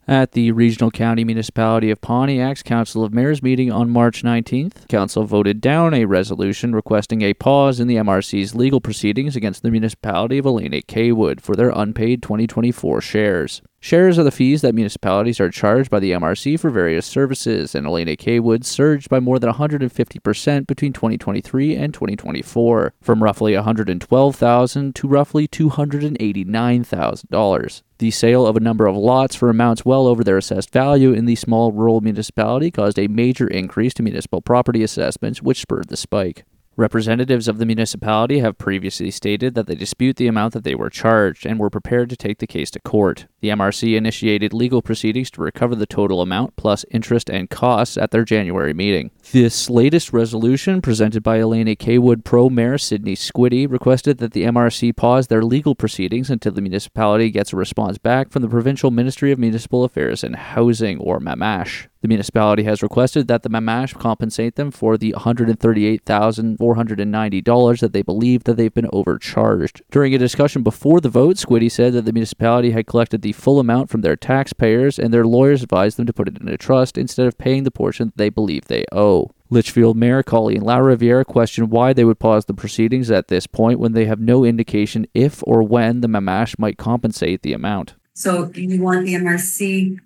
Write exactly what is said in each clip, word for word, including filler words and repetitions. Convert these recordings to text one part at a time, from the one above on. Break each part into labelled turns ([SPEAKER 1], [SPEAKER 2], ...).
[SPEAKER 1] At the Regional County Municipality of Pontiac's Council of Mayors meeting on March nineteenth, Council voted down a resolution requesting a pause in the M R C's legal proceedings against the municipality of Elena Kaywood for their unpaid twenty twenty-four shares. Shares are the fees that municipalities are charged by the M R C for various services, and Elena Kaywood surged by more than one hundred fifty percent between twenty twenty-three and twenty twenty-four, from roughly one hundred twelve thousand dollars to roughly two hundred eighty-nine thousand dollars. The sale of a number of lots for amounts well over their assessed value in the small rural municipality caused a major increase to municipal property assessments, which spurred the spike. Representatives of the municipality have previously stated that they dispute the amount that they were charged and were prepared to take the case to court. The M R C initiated legal proceedings to recover the total amount plus interest and costs at their January meeting. This latest resolution, presented by Elena Kaywood Pro Mayor Sidney Squitty, requested that the M R C pause their legal proceedings until the municipality gets a response back from the Provincial Ministry of Municipal Affairs and Housing, or MAMASH. The municipality has requested that the MAMASH compensate them for the one hundred thirty-eight thousand four hundred ninety dollars that they believe that they've been overcharged. During a discussion before the vote, Squitty said that the municipality had collected the full amount from their taxpayers and their lawyers advised them to put it in a trust instead of paying the portion that they believe they owe. Litchfield Mayor Colleen LaRiviere questioned why they would pause the proceedings at this point when they have no indication if or when the MAMASH might compensate the amount.
[SPEAKER 2] So you want the M R C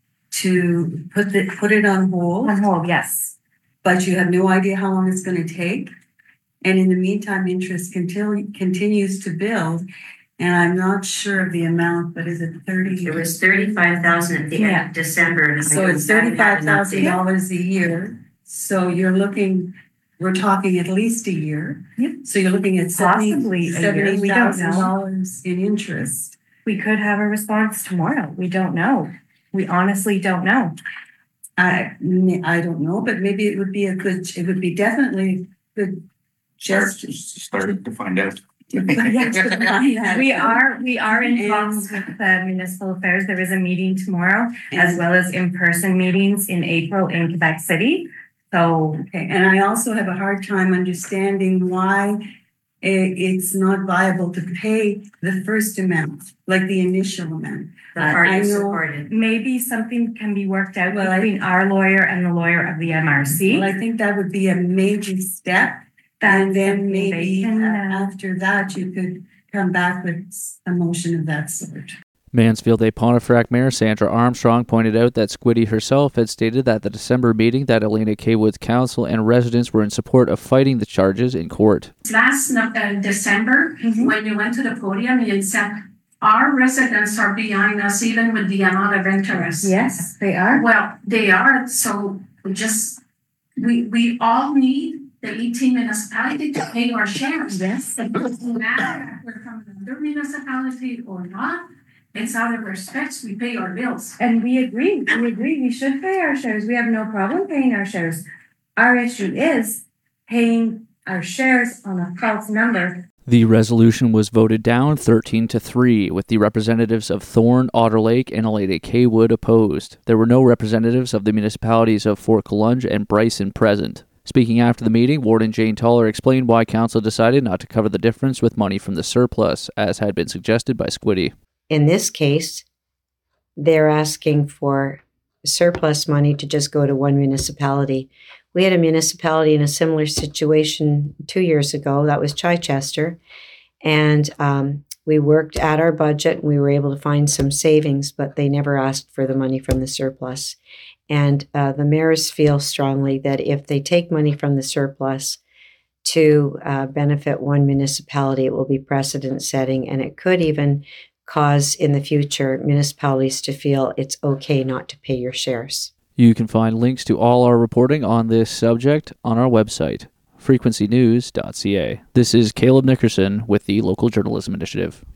[SPEAKER 2] to put the, put it on hold?
[SPEAKER 3] On hold, yes.
[SPEAKER 2] But you have no idea how long it's going to take? And in the meantime, interest continu- continues to build. And I'm not sure of the amount, but is it thirty?
[SPEAKER 4] It was thirty-five thousand at the
[SPEAKER 3] Yeah.
[SPEAKER 4] end of December.
[SPEAKER 2] So it's thirty-five thousand dollars a year. So you're looking, we're talking at least a year.
[SPEAKER 3] Yep.
[SPEAKER 2] So you're looking at
[SPEAKER 3] Possibly a year.
[SPEAKER 2] seventy
[SPEAKER 3] We don't
[SPEAKER 2] thousand
[SPEAKER 3] know.
[SPEAKER 2] dollars in interest.
[SPEAKER 3] We could have a response tomorrow. We don't know. We honestly don't know.
[SPEAKER 2] I, I don't know, but maybe it would be a good, it would be definitely good. Just
[SPEAKER 5] Just started to find out.
[SPEAKER 3] We are we are in
[SPEAKER 2] And-
[SPEAKER 3] talks with the municipal affairs. There is a meeting tomorrow, as well as in-person meetings in April in Quebec City. So
[SPEAKER 2] Okay, and I also have a hard time understanding why i- it's not viable to pay the first amount, like the initial amount.
[SPEAKER 4] The
[SPEAKER 2] I- I
[SPEAKER 4] party
[SPEAKER 2] know-
[SPEAKER 4] supported.
[SPEAKER 3] maybe something can be worked out
[SPEAKER 2] Well, I-
[SPEAKER 3] between our lawyer and the lawyer of the M R C.
[SPEAKER 2] Well, I think that would be a major step.
[SPEAKER 3] That's
[SPEAKER 2] And then
[SPEAKER 3] something they
[SPEAKER 2] maybe
[SPEAKER 3] can,
[SPEAKER 2] uh,
[SPEAKER 3] uh,
[SPEAKER 2] after that, you could come back with a motion of that sort.
[SPEAKER 1] Mansfield A. Pontefract Mayor Sandra Armstrong pointed out that Squitty herself had stated at the December meeting that Elena Kaywood's council and residents were in support of fighting the charges in court.
[SPEAKER 6] Last no- uh, December,
[SPEAKER 3] Mhm.
[SPEAKER 6] when you went to the podium, you said, our residents are behind us even with the amount of interest.
[SPEAKER 3] Yes, they are.
[SPEAKER 6] Well, they are, so we just, we, we all need the eighteen municipality to pay our shares.
[SPEAKER 3] Yes.
[SPEAKER 6] It doesn't matter if we're from another municipality or not, it's out of respect, we pay our bills.
[SPEAKER 3] And we agree, we agree, we should pay our shares. We have no problem paying our shares. Our issue is paying our shares on a false number.
[SPEAKER 1] The resolution was voted down thirteen to three, with the representatives of Thorne, Otter Lake, and Elena Kaywood opposed. There were no representatives of the municipalities of Fort Collonge and Bryson present. Speaking after the meeting, Warden Jane Toller explained why council decided not to cover the difference with money from the surplus, as had been suggested by Squitty.
[SPEAKER 7] In this case, they're asking for surplus money to just go to one municipality. We had a municipality in a similar situation two years ago. That was Chichester. And um, we worked at our budget and we were able to find some savings, but they never asked for the money from the surplus. And uh, the mayors feel strongly that if they take money from the surplus to uh, benefit one municipality, it will be precedent setting, and it could even cause in the future municipalities to feel it's okay not to pay your shares.
[SPEAKER 1] You can find links to all our reporting on this subject on our website, frequency news dot c a. This is Caleb Nickerson with the Local Journalism Initiative.